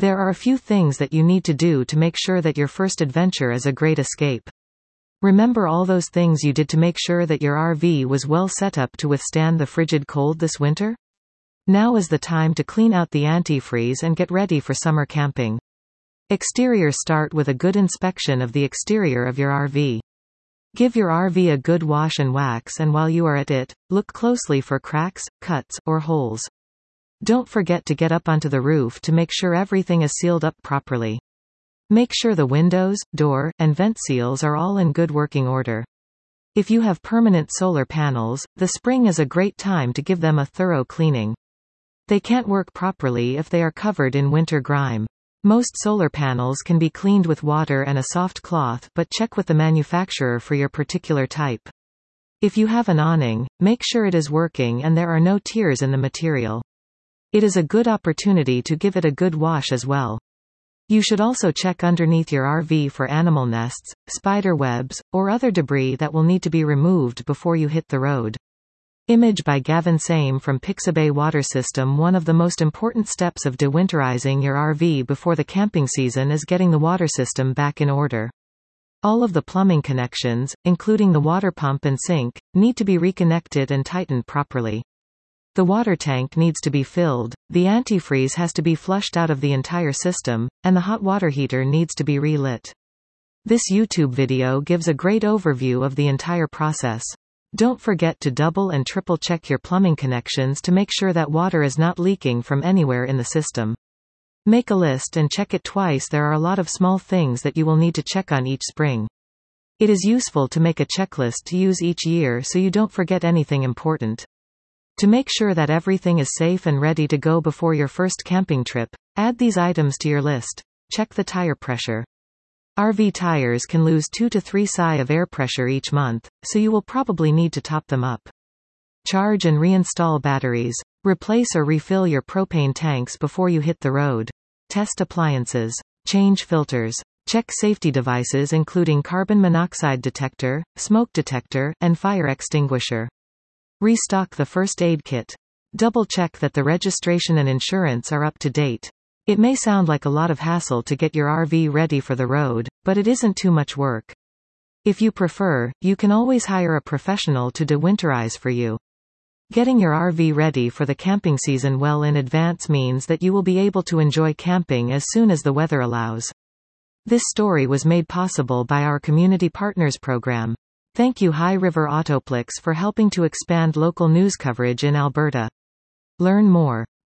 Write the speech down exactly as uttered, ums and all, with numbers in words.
There are a few things that you need to do to make sure that your first adventure is a great escape. Remember all those things you did to make sure that your R V was well set up to withstand the frigid cold this winter? Now is the time to clean out the antifreeze and get ready for summer camping. Exterior. Start with a good inspection of the exterior of your R V. Give your R V a good wash and wax, and while you are at it, look closely for cracks, cuts, or holes. Don't forget to get up onto the roof to make sure everything is sealed up properly. Make sure the windows, door, and vent seals are all in good working order. If you have permanent solar panels, the spring is a great time to give them a thorough cleaning. They can't work properly if they are covered in winter grime. Most solar panels can be cleaned with water and a soft cloth, but check with the manufacturer for your particular type. If you have an awning, make sure it is working and there are no tears in the material. It is a good opportunity to give it a good wash as well. You should also check underneath your R V for animal nests, spider webs, or other debris that will need to be removed before you hit the road. Image by Gavin Same from Pixabay Water System. One of the most important steps of dewinterizing your R V before the camping season is getting the water system back in order. All of the plumbing connections, including the water pump and sink, need to be reconnected and tightened properly. The water tank needs to be filled, the antifreeze has to be flushed out of the entire system, and the hot water heater needs to be relit. This YouTube video gives a great overview of the entire process. Don't forget to double and triple check your plumbing connections to make sure that water is not leaking from anywhere in the system. Make a list and check it twice. There are a lot of small things that you will need to check on each spring. It is useful to make a checklist to use each year so you don't forget anything important. To make sure that everything is safe and ready to go before your first camping trip, add these items to your list. Check the tire pressure. R V tires can lose two to three psi of air pressure each month, so you will probably need to top them up. Charge and reinstall batteries. Replace or refill your propane tanks before you hit the road. Test appliances. Change filters. Check safety devices including carbon monoxide detector, smoke detector, and fire extinguisher. Restock the first aid kit. Double check that the registration and insurance are up to date. It may sound like a lot of hassle to get your R V ready for the road, but it isn't too much work. If you prefer, you can always hire a professional to dewinterize for you. Getting your R V ready for the camping season well in advance means that you will be able to enjoy camping as soon as the weather allows. This story was made possible by our Community Partners program. Thank you High River Autoplex for helping to expand local news coverage in Alberta. Learn more.